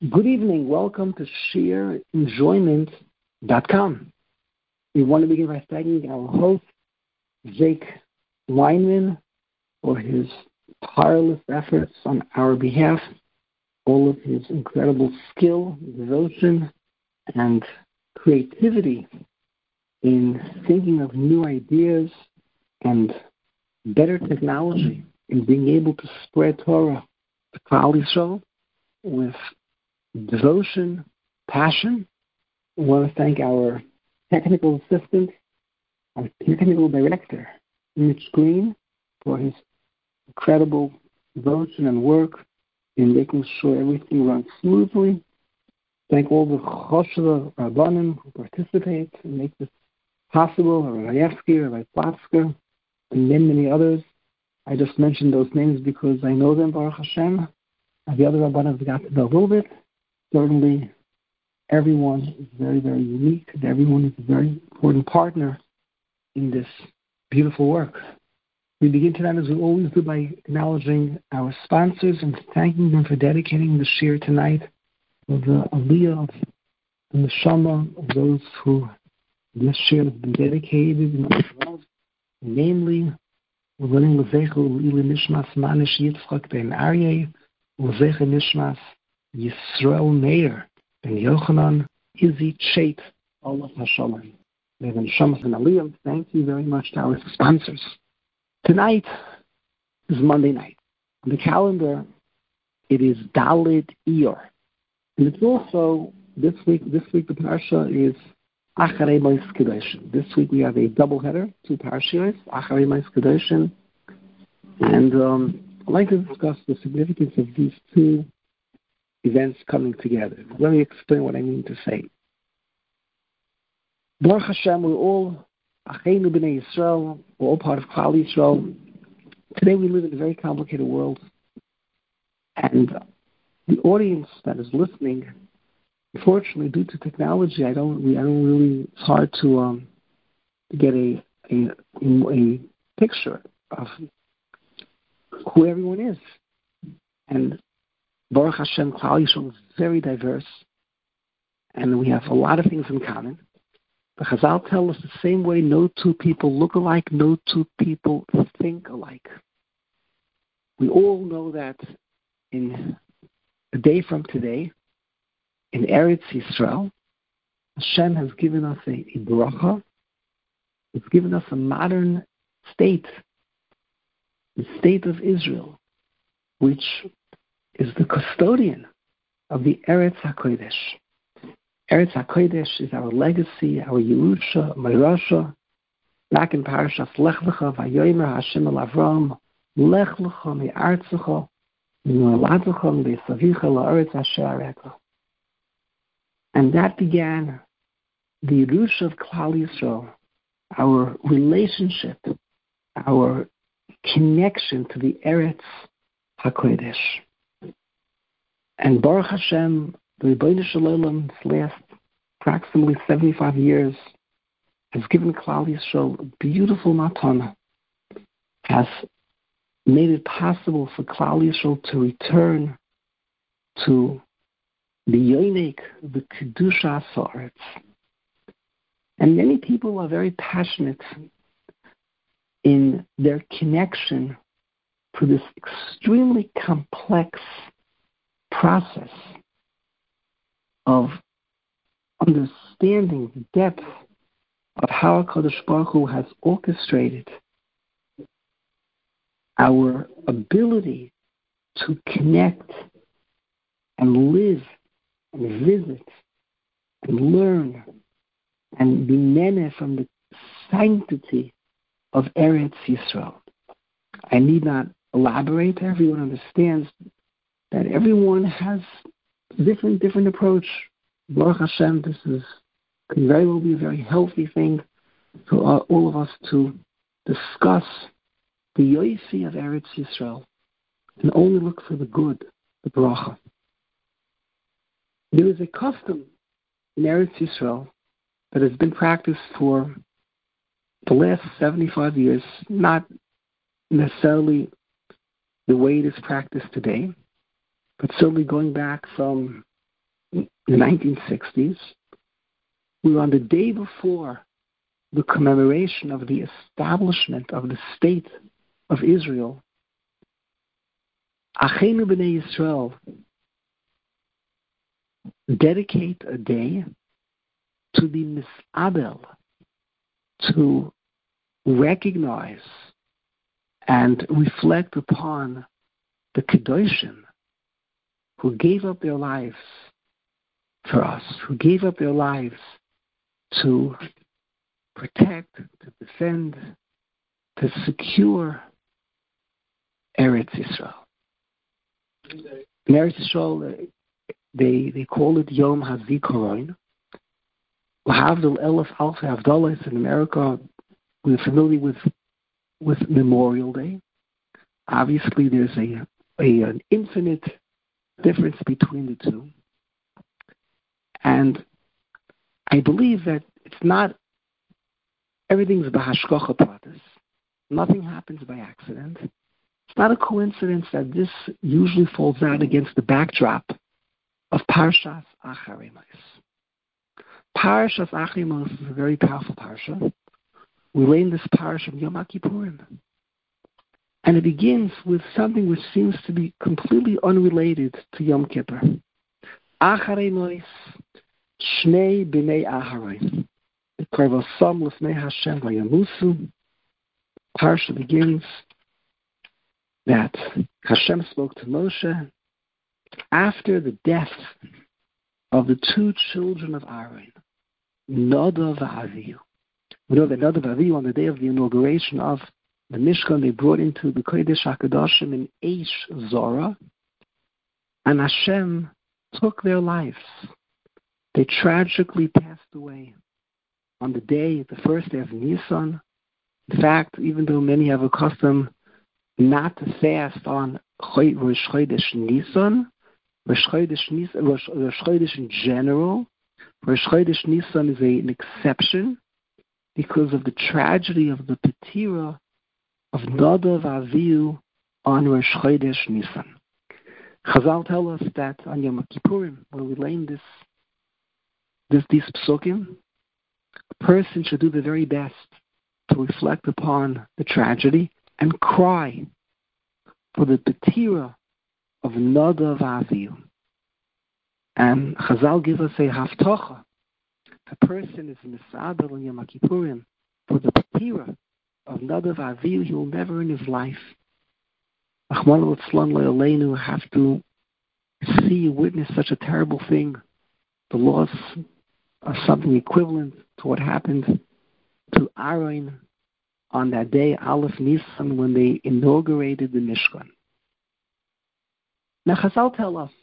Good evening. Welcome to SheerEnjoyment.com. We want to begin by thanking our host, Jake Weinman, for his tireless efforts on our behalf, all of his incredible skill, devotion, and creativity in thinking of new ideas and better technology in being able to spread Torah to Klal Yisrael with devotion, passion. We want to thank our technical assistant, our technical director, Mitch Green, for his incredible devotion and work in making sure everything runs smoothly. Thank all the Choshev Rabbanim who participate and make this possible, Rabbi Yevsky, Rabbi Platsker, and many others. I just mentioned those names because I know them, Baruch Hashem. And the other Rabbanim I've got to know a little bit. Certainly, everyone is very unique, and everyone is a very important partner in this beautiful work. We begin tonight, as we always do, by acknowledging our sponsors and thanking them for dedicating the shir tonight for the aliyah of the neshama of those who this shir has been dedicated, namely, we're running Lezecha L'ili Nishmas Manish Yitzchak Ben Aryeh, Lezecha Nishmas Yisrael Meir Ben Yochanan Izzy Chait Allah Hashalom. May the neshamas and aliyah. Thank you very much to our sponsors. Tonight is Monday night. On the calendar, it is Daled Iyar. And it's also, this week the parsha is Acharei Mos Kedoshim. This week we have a doubleheader, two parashiyos, Acharei Mos Kedoshim. And I'd like to discuss the significance of these two events coming together. Let me explain what I mean to say. Baruch Hashem, we're all Acheinu B'nai Yisrael, we're all part of Klal Yisrael. Today we live in a very complicated world, and the audience that is listening, unfortunately, due to technology, I don't really. It's hard to get a picture of who everyone is, and Baruch Hashem, Klal Yisrael is very diverse, and we have a lot of things in common. The Chazal tell us the same way no two people look alike, no two people think alike. We all know that in a day from today, in Eretz Yisrael, Hashem has given us a bracha. It's given us a modern state, the state of Israel, which is the custodian of the Eretz HaKodesh. Eretz HaKodesh is our legacy, our Yerusha, Mayrasha. Back in Parashas Lech Lecha, Vayomer Hashem el Avram, Lech Lecha me'artzecha, me'noladzecha me'savicha la'aretz asher arecha. And that began the Yerusha of Klal Yisrael, our relationship, our connection to the Eretz HaKodesh. And Baruch Hashem, the Rebbeinu Shalom, last approximately 75 years, has given Klal Yisrael a beautiful matana, has made it possible for Klal Yisrael to return to the Yonik, the Kedusha Sa'aretz. And many people are very passionate in their connection to this extremely complex process of understanding the depth of how HaKadosh Baruch Hu has orchestrated our ability to connect and live and visit and learn and be nene from the sanctity of Eretz Yisrael. I need not elaborate. Everyone understands that everyone has different approach. Baruch Hashem, this can very well be a very healthy thing for all of us to discuss the yoifi of Eretz Yisrael and only look for the good, the bracha. There is a custom in Eretz Yisrael that has been practiced for the last 75 years, not necessarily the way it is practiced today, but certainly going back from the 1960s. We were on the day before the commemoration of the establishment of the state of Israel. Achenu B'nai Yisrael dedicate a day to be misabel, to recognize and reflect upon the Kedoshim who gave up their lives for us, who gave up their lives to protect, to defend, to secure Eretz Yisrael. In Eretz Yisrael, they call it Yom HaZikaron. L'havdil Elef Alfei Havdalos in America, we're familiar with Memorial Day. Obviously, there's an infinite difference between the two. And I believe that it's not, everything's b'hashgacha pratis. Nothing happens by accident. It's not a coincidence that this usually falls out against the backdrop of Parshas Acharei Mos. Parshas Acharei Mos is a very powerful parsha. We learn this parsha of Yom Kippurim. And it begins with something which seems to be completely unrelated to Yom Kippur. Acharei Mos, Shnei B'nei Aharon. Karvasam L'fnei Hashem Vayamusu. Parsha begins that Hashem spoke to Moshe after the death of the two children of Aaron, Nadav v'Avihu. We know that Nadav v'Avihu, on the day of the inauguration of the Mishkan, they brought into the Kodesh HaKadoshim in Eish Zorah, and Hashem took their lives. They tragically passed away on the day, the first day of Nisan. In fact, even though many have a custom not to fast on Rosh Chodesh Nisan, Rosh Chodesh in general, Rosh Chodesh Nisan is an exception because of the tragedy of the Petira of Nadav Avihu on Rosh Chodesh Nisan. Chazal tell us that on Yom Kippurim, when we learn these psukim, a person should do the very best to reflect upon the tragedy and cry for the Petira of Nadav Avihu. And Chazal give us a haftacha. If a person is misabel in Yom Kippurim for the Petira of Nadav Avihu, he will never in his life Achmana Litzlan Le'aleinu have to witness such a terrible thing, the loss of something equivalent to what happened to Aaron on that day, Aleph Nisan, when they inaugurated the Mishkan. Now Chazal tell us,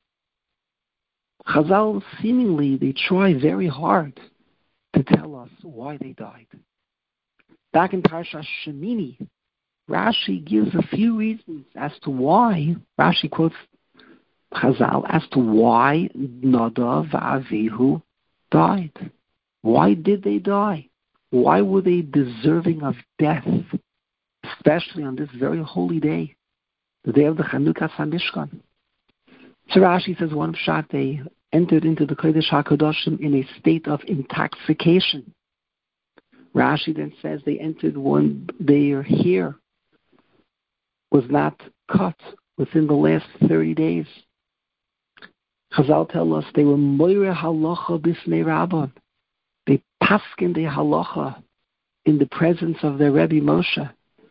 Chazal seemingly, they try very hard to tell us why they died. Back in Parashat Shemini, Rashi gives a few reasons as to why, Rashi quotes Chazal, as to why Nadav Avihu died. Why did they die? Why were they deserving of death, especially on this very holy day, the day of the Chanukah HaMishkan? So Rashi says one shot they entered into the Kodesh HaKadoshim in a state of intoxication. Rashi then says they entered when their hair was not cut within the last 30 days. Chazal tell us they were moire halacha b'fnei Rabban. They paskin the halacha in the presence of their Rebbe Moshe.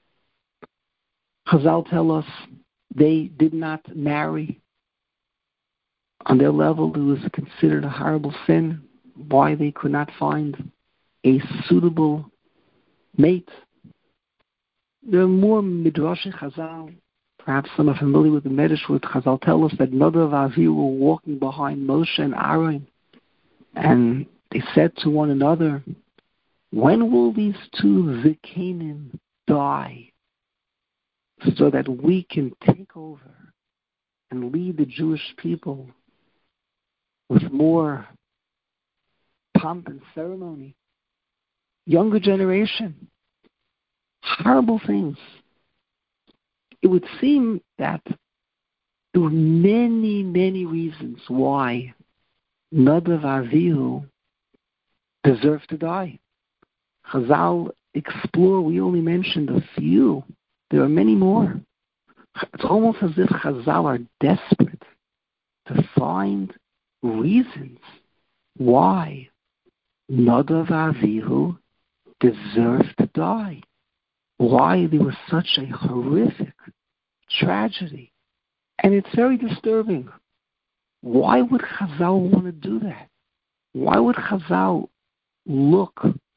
Chazal tell us they did not marry. On their level, it was considered a horrible sin. Why they could not find a suitable mate. There are more midrash Chazal. Perhaps some are familiar with the Medrash with Chazal tell us that Nadav Avihu were walking behind Moshe and Aaron, and they said to one another, when will these two Zikanim die so that we can take over and lead the Jewish people with more pomp and ceremony? Younger generation, horrible things. It would seem that there were many, many reasons why Nadav Avihu deserved to die. Chazal explore, we only mentioned a few. There are many more. It's almost as if Chazal are desperate to find reasons why Nadav Avihu deserved to die. Why there was such a horrific tragedy. And it's very disturbing. Why would Chazal want to do that? Why would Chazal look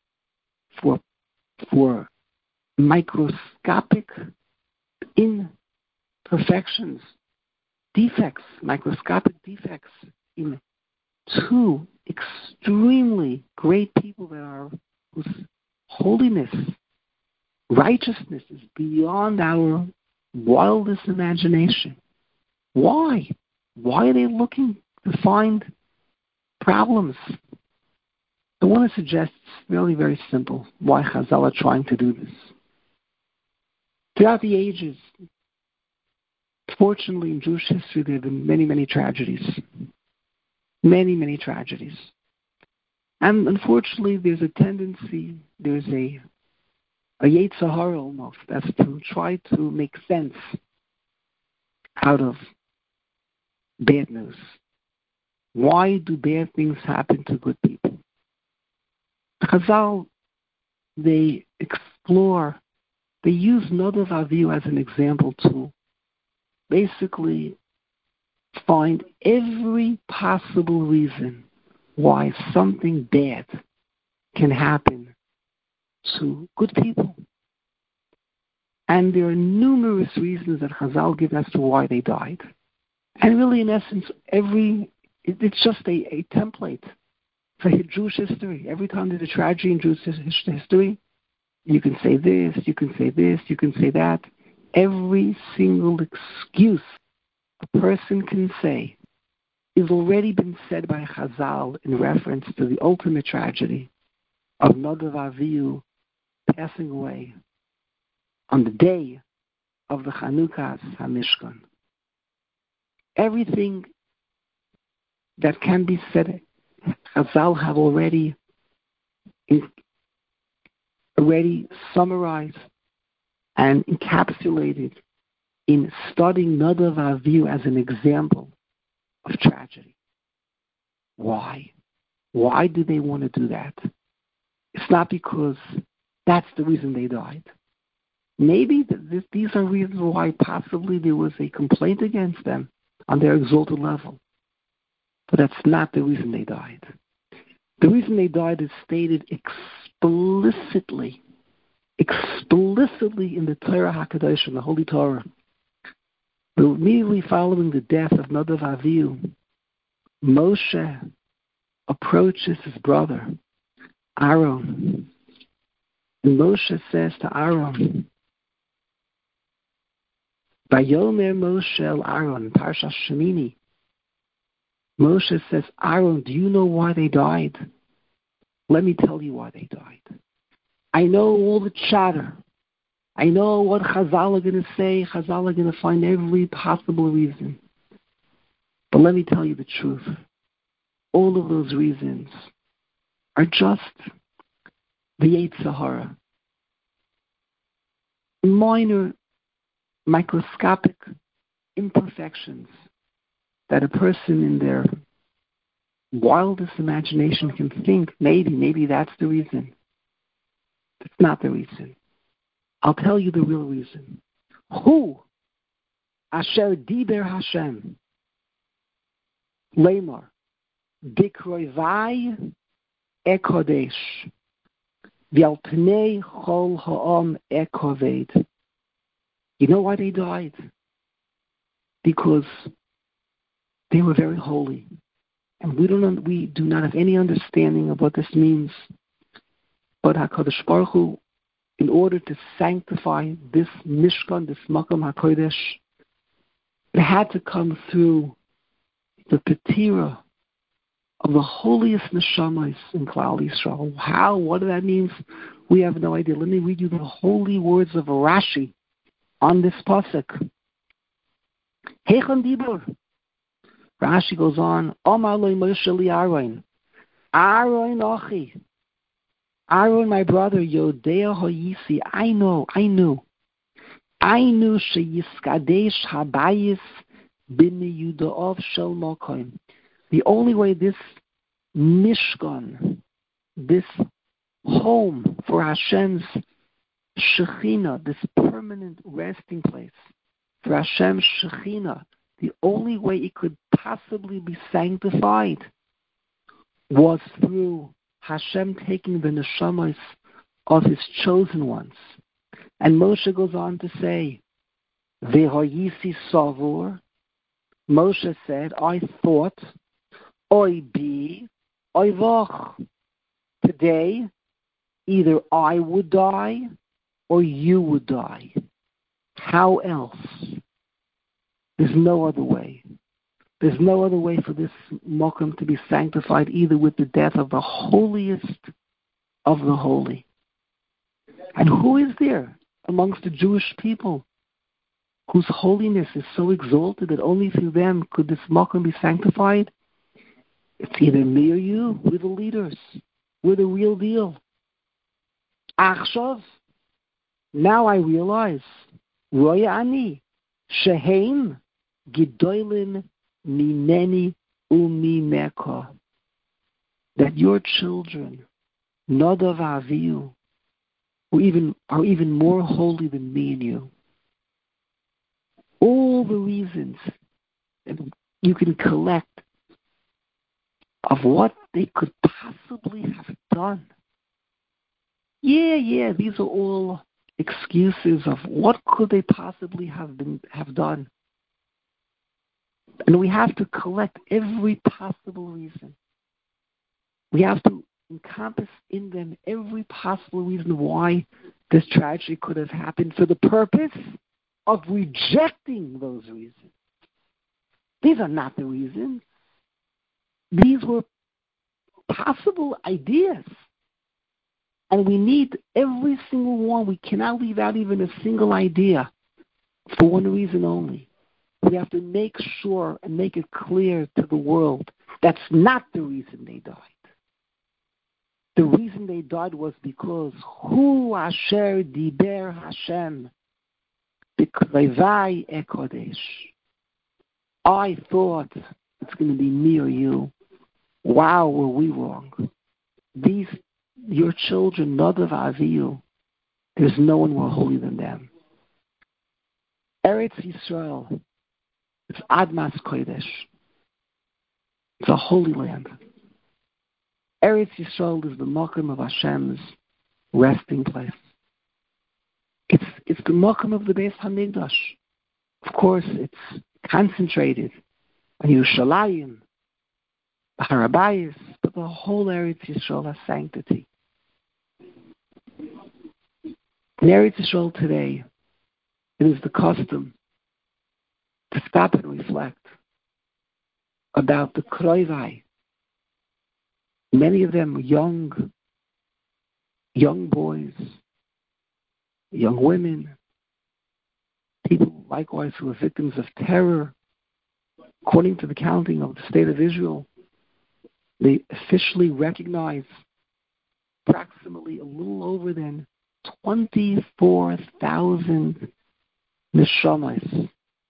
for microscopic imperfections, defects, microscopic defects in two extremely great people whose holiness, righteousness is beyond our wildest imagination? Why? Why are they looking to find problems? I want to suggest it's really very simple why Chazal are trying to do this. Throughout the ages, fortunately in Jewish history, there have been many, many tragedies. Many, many tragedies. And unfortunately, there's a tendency, there's a Yetzer Hara almost, that's to try to make sense out of bad news. Why do bad things happen to good people? Chazal, they explore, they use Nadav Avihu as an example to basically find every possible reason why something bad can happen to good people. And there are numerous reasons that Chazal give as to why they died. And really, in essence, it's just a template for Jewish history. Every time there's a tragedy in Jewish history, you can say this, you can say this, you can say that. Every single excuse a person can say is already been said by Chazal in reference to the ultimate tragedy of Nadav Avihu passing away on the day of the Chanukas HaMishkan. Everything that can be said, Chazal have already summarized and encapsulated in studying Nadav Avihu as an example of tragedy. Why? Why do they want to do that? It's not because that's the reason they died. Maybe these are reasons why possibly there was a complaint against them on their exalted level. But that's not the reason they died. The reason they died is stated explicitly in the Torah HaKadosh, in the Holy Torah. Immediately following the death of Nadav Avihu, Moshe approaches his brother, Aaron. And Moshe says to Aaron, Vayomer Moshe el Aaron, Parsha Shemini. Moshe says, Aaron, do you know why they died? Let me tell you why they died. I know all the chatter. I know what Chazal are going to say. Chazal are going to find every possible reason. But let me tell you the truth. All of those reasons are just the Yetzer Hara. Minor, microscopic imperfections that a person in their wildest imagination can think, maybe that's the reason. That's not the reason. I'll tell you the real reason. Who? Asher Diber Hashem. Lamar. Bikroivai Ekodesh. V'alpnei chol ha'am ekoved. You know why they died? Because they were very holy. And we do not have any understanding of what this means. But HaKadosh Baruch Hu, in order to sanctify this Mishkan, this Makom HaKodesh, it had to come through the Petira of the holiest neshamas in Klal Yisrael. How? What that means? We have no idea. Let me read you the holy words of Rashi on this pasuk. Heichon dibur. Rashi goes on, Omar lo Moshe li Aaron. Aaron Ochi. Aaron, my brother, Yodea Hoyisi. I knew sheyiskadesh habayis b'nei Yudaov shel Mokoim. The only way this Mishkan, this home for Hashem's Shekhinah, this permanent resting place for Hashem's Shekhinah, the only way it could possibly be sanctified was through Hashem taking the neshamas of His chosen ones. And Moshe goes on to say, V'hoyisi savur. Moshe said, I thought, Oy bi, oy vach. Today, either I would die or you would die. How else? There's no other way. There's no other way for this Mokum to be sanctified, either with the death of the holiest of the holy. And who is there amongst the Jewish people whose holiness is so exalted that only through them could this Mokum be sanctified? It's either me or you. We're the leaders. We're the real deal. Achshav, now I realize, Roya ani, sheheim gidoilin mineni umimeka, that your children, Nadav Avihu, are even more holy than me and you. All the reasons that you can collect of what they could possibly have done. Yeah, these are all excuses of what could they possibly have done. And we have to collect every possible reason. We have to encompass in them every possible reason why this tragedy could have happened for the purpose of rejecting those reasons. These are not the reasons. These were possible ideas. And we need every single one. We cannot leave out even a single idea for one reason only. We have to make sure and make it clear to the world that's not the reason they died. The reason they died was because Hu Asher Diber Hashem B'Krevai Ekodesh. I thought it's going to be me or you. Wow, were we wrong. Your children, Nadav Avihu, there's no one more holy than them. Eretz Yisrael, it's Admas Kodesh. It's a holy land. Eretz Yisrael is the Mokum of Hashem's resting place. It's the Mokum of the Beis HaMikdash. Of course, it's concentrated on Yerushalayim, Har HaBayis, but the whole Eretz Yisrael has sanctity. In Eretz Yisrael today, it is the custom to stop and reflect about the Kroivai. Many of them young boys, young women, people likewise who are victims of terror. According to the counting of the State of Israel, they officially recognize approximately a little over than 24,000 neshamas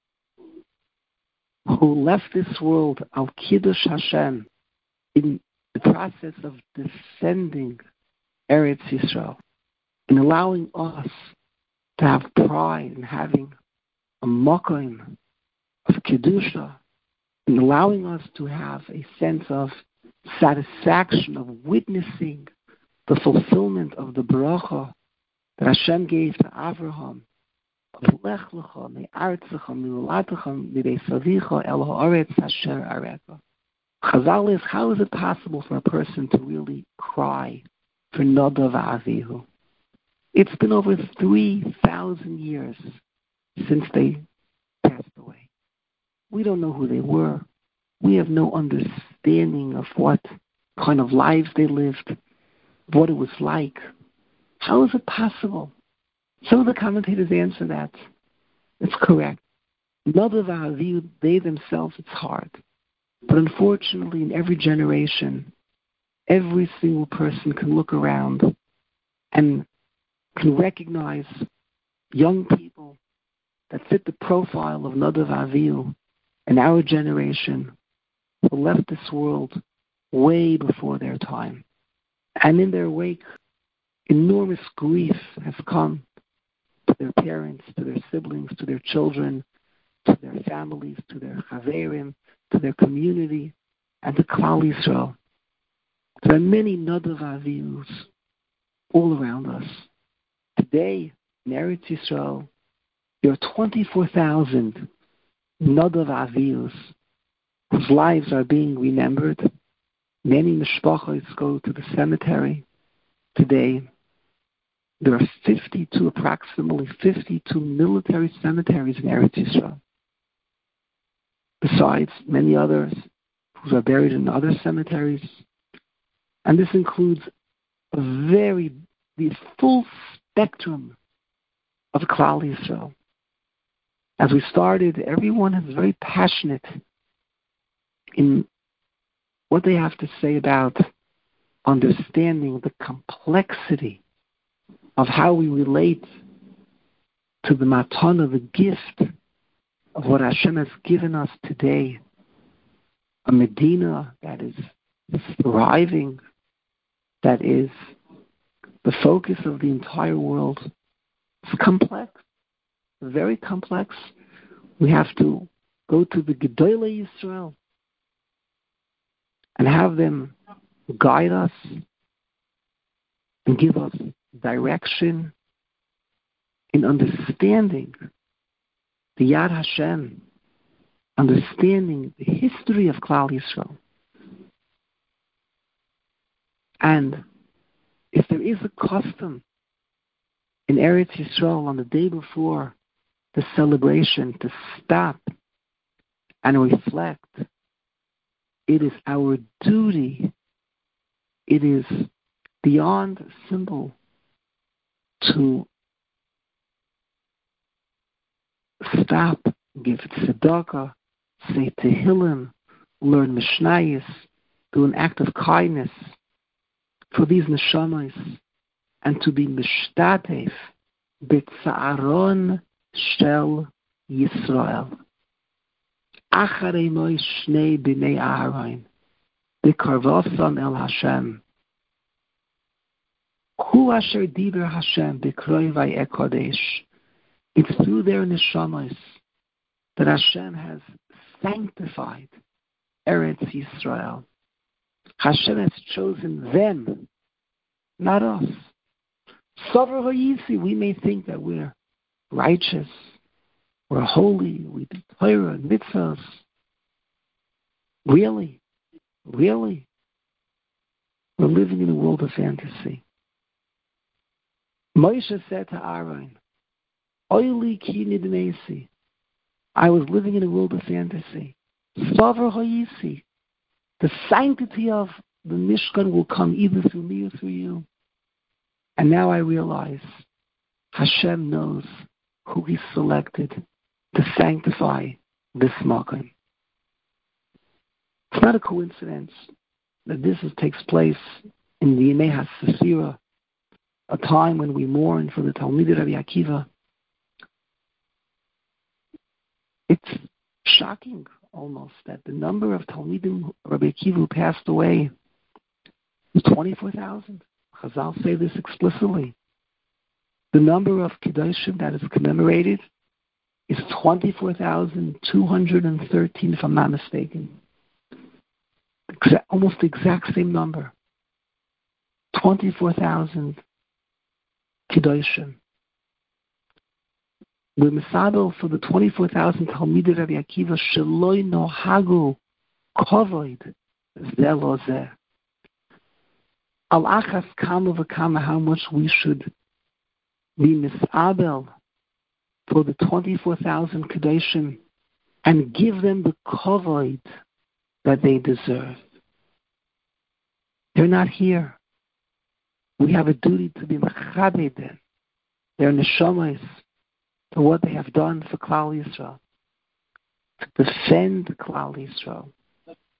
who left this world al Kiddush Hashem in the process of defending Eretz Yisrael and allowing us to have pride in having a mokim of Kedusha and allowing us to have a sense of satisfaction of witnessing the fulfillment of the bracha that Hashem gave to Avraham. Lech lecha me'artzecha mi'ulatecha mi'beis avicha el ha'aretz asher areka. Chazal is, how is it possible for a person to really cry for Nadav Avihu? It's been over 3,000 years since they passed away. We don't know who they were. We have no understanding of what kind of lives they lived, what it was like. How is it possible? Some of the commentators answer that. It's correct. Nadav Avihu, they themselves, it's hard. But unfortunately, in every generation, every single person can look around and can recognize young people that fit the profile of Nadav Avihu in our generation who left this world way before their time. And in their wake, enormous grief has come to their parents, to their siblings, to their children, to their families, to their chaverim, to their community, and to Klal Yisrael. There are many Nadav Avihus all around us. Today, in Eretz Yisrael, there are 24,000 Nadav Avihus whose lives are being remembered. Many mishpachos go to the cemetery today. There are approximately 52 military cemeteries in Eretz Yisrael, besides many others who are buried in other cemeteries. And this includes the full spectrum of Klal Yisrael. As we started, everyone is very passionate in what they have to say about understanding the complexity of how we relate to the matana, the gift of what Hashem has given us today, a Medina that is thriving, that is the focus of the entire world. It's complex, very complex. We have to go to the Gedolei Yisrael and have them guide us and give us direction in understanding the Yad Hashem, understanding the history of Klal Yisrael. And if there is a custom in Eretz Yisrael on the day before the celebration to stop and reflect, it is our duty, it is beyond simple to stop, give tzedakah, say Tehillim, learn Mishnayos, do an act of kindness for these neshamas, and to be mishtatef b'tzaaron shel Yisrael. Acharei moi shnei b'nei Aharon b'karvosan el Hashem. Hu asher diber Hashem b'kroi vay'ekodesh. It's through their neshamas that Hashem has sanctified Eretz Yisrael. Hashem has chosen them, not us. Sover Hayisi, we may think that we're righteous, we're holy, we do Torah and mitzvahs. Really? We're living in a world of fantasy. Moshe said to Aaron, Oili ki nidmesi. I was living in a world of fantasy. Sover Hayisi. The sanctity of the Mishkan will come either through me or through you. And now I realize Hashem knows who He selected to sanctify this Makom. It's not a coincidence that this takes place in the Yemei HaSefira, a time when we mourn for the Talmidei Rabbi Akiva. It's shocking almost that the number of Talmidim Rabbi Akiva who passed away is 24,000. Chazal say this explicitly. The number of Kedoshim that is commemorated is 24,213, if I'm not mistaken. Almost the exact same number. 24,000 Kedoshim. We're misabel for the 24,000 Talmidei Rabbi Akiva sheloi nohagu kovoid zeh zeh. Al achas kama v'kama, how much we should be misabel for the 24,000 Kedoshim and give them the kovoid that they deserve. They're not here. We have a duty to be mechabed them. They're neshamas for what they have done for Klal Yisrael, to defend Klal Yisrael,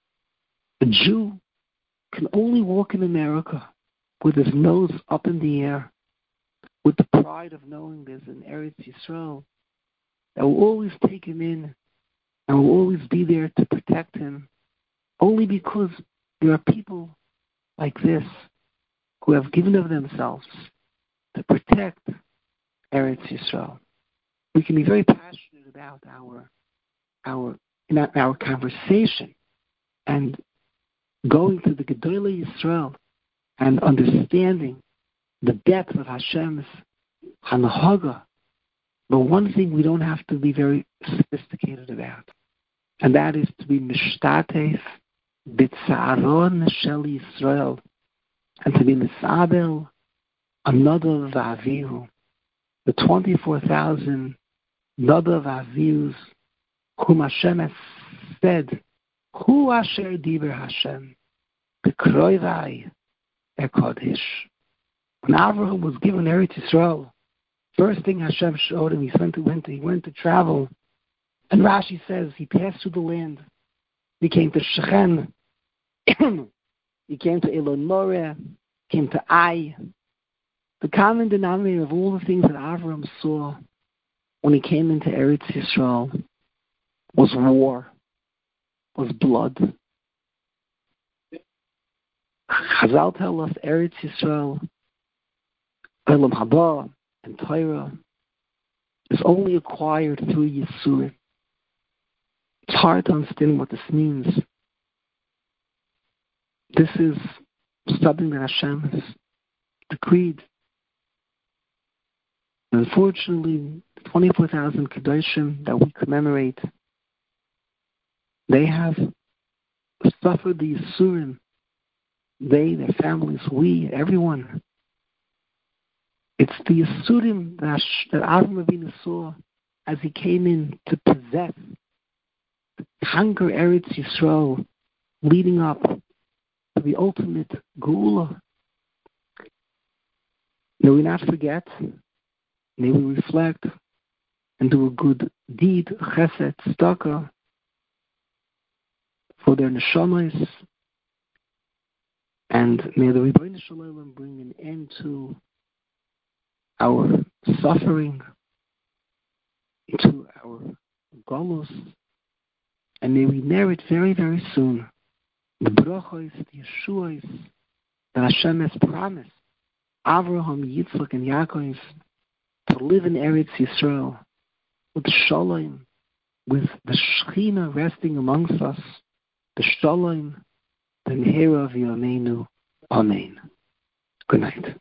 A Jew can only walk in America with his nose up in the air, with the pride of knowing there's an Eretz Yisrael that will always take him in and will always be there to protect him, only because there are people like this who have given of themselves to protect Eretz Yisrael. We can be very passionate about our conversation and going through the Gedolei Yisrael and understanding the depth of Hashem's Hanahaga. But one thing we don't have to be very sophisticated about, and that is to be Mishtatef B'Tzaron Shel Yisrael, and to be Misabel Another V'Avihu, the 24,000 Nadav Avivus whom Hashem has said, Hu Asher Diber Hashem, B'Kroivai Ekodesh. When Avraham was given Eretz Yisrael, first thing Hashem showed him, he went to travel. And Rashi says he passed through the land. He came to Shechem. He came to Elon Moreh. Came to Ai. The common denominator of all the things that Avraham saw when he came into Eretz Yisrael was war, was blood. Chazal tell us Eretz Yisrael, Olam Haba, and Torah is only acquired through Yisurim. It's hard to understand what this means. This is something that Hashem has decreed. Unfortunately, the 24,000 Kedoshim that we commemorate, they have suffered the Yisurim. They, their families, we, everyone. It's the Yisurim that Avram Avinu saw as he came in to possess, to conquer Eretz Yisrael, leading up to the ultimate Geula. May we not forget, may we reflect and do a good deed, chesed, tzedakah, for their neshamas, and may the Rebbeinu Shalom bring an end to our suffering, to our galus, and may we merit very, very soon the brachos, the yeshuas that Hashem has promised Avraham, Yitzchak, and Yaakov to live in Eretz Yisrael with shalom, with the Shechina resting amongst us, the shalom, the Nehera of Yameinu. Amen. Good night.